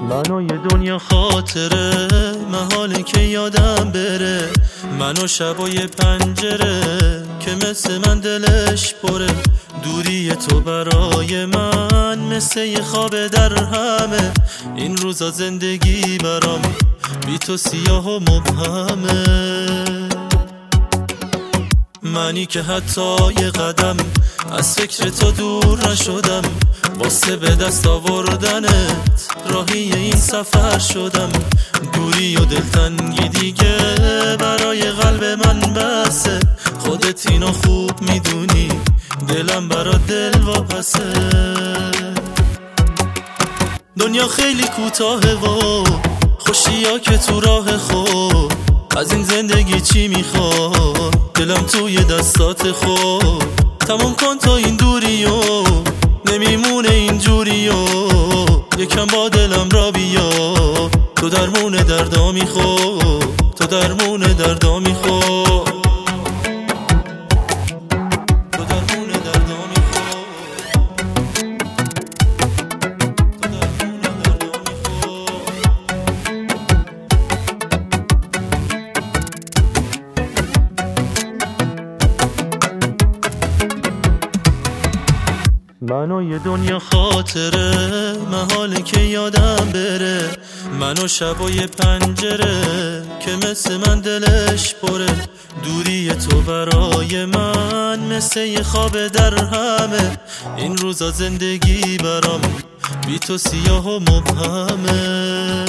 منو یه دنیا خاطره، محاله که یادم بره. منو شبای پنجره که مثل من دلش پره. دوری تو برای من مثل یه خواب در همه. این روزا زندگی برام بی تو سیاه و مبهمه. منی که حتی یه قدم از فکر تو دور نشدم. واسه به دست آوردنت راهی این سفر شدم. دوری و دلتنگی دیگه برای قلب من بسه. خودت اینو خوب میدونی، دلم برات دل واپسه. دنیا خیلی کوتاهه و خوشیا که تو راه خود. از این زندگی چی میخواد؟ دلم توی دستات خود. تموم کن تا این دوریو، نمیمونه اینجوریو. یکم با دلم را بیا، تو درمون دردا میخواد. تو درمون دردا میخواد. تو درمون دردا میخواد. تو درمون دردا میخواد. منو یه دنیا خاطره، محاله که یادم بره. منو شبای پنجره که مثل من دلش پره. دوری تو برای من مثل یه خواب در همه. این روزا زندگی برام بی تو سیاه و مبهمه.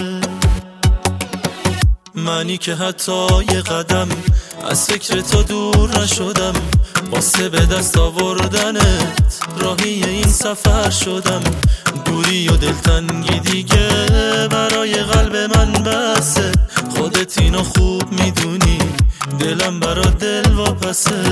منی که حتی یه قدم از فکر تو دور نشدم. واسه به دست آوردنت راهی این سفر شدم. دوری و دلتنگی دیگه برای قلب من بسه. خودت اینو خوب میدونی، دلم برات دل واپسه.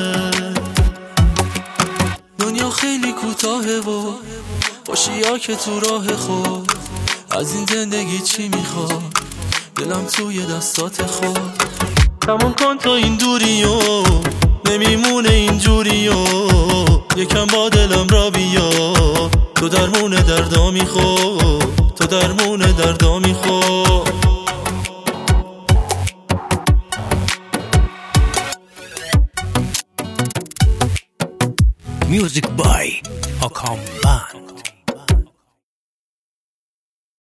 دنیا خیلی کوتاهه و خوشیا که تو راه خود. از این زندگی چی میخواد؟ دلم توی دستات خود. تموم کن تا این دوریو، نمیمونه اینجوریو. یکم با دلم را بیا، تو درمون دردا میخواد. تو درمون دردا میخواد. Music by Akam Band.